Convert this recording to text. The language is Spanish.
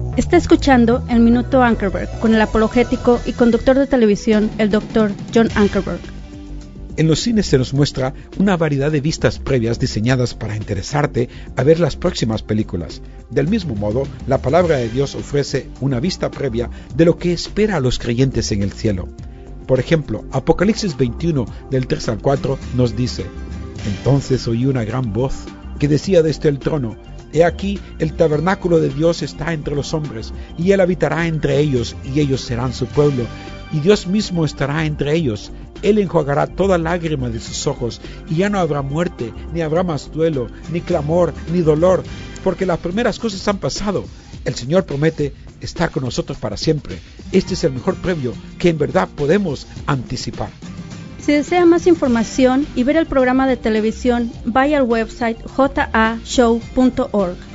Está escuchando el Minuto Ankerberg con el apologético y conductor de televisión, el Dr. John Ankerberg. En los cines se nos muestra una variedad de vistas previas diseñadas para interesarte a ver las próximas películas. Del mismo modo, la palabra de Dios ofrece una vista previa de lo que espera a los creyentes en el cielo. Por ejemplo, Apocalipsis 21, del 3 al 4, nos dice: Entonces oí una gran voz que decía desde el trono: He aquí, el tabernáculo de Dios está entre los hombres, y Él habitará entre ellos, y ellos serán su pueblo, y Dios mismo estará entre ellos. Él enjuagará toda lágrima de sus ojos, y ya no habrá muerte, ni habrá más duelo, ni clamor, ni dolor, porque las primeras cosas han pasado. El Señor promete estar con nosotros para siempre. Este es el mejor premio que en verdad podemos anticipar. Si desea más información y ver el programa de televisión, vaya al website jashow.org.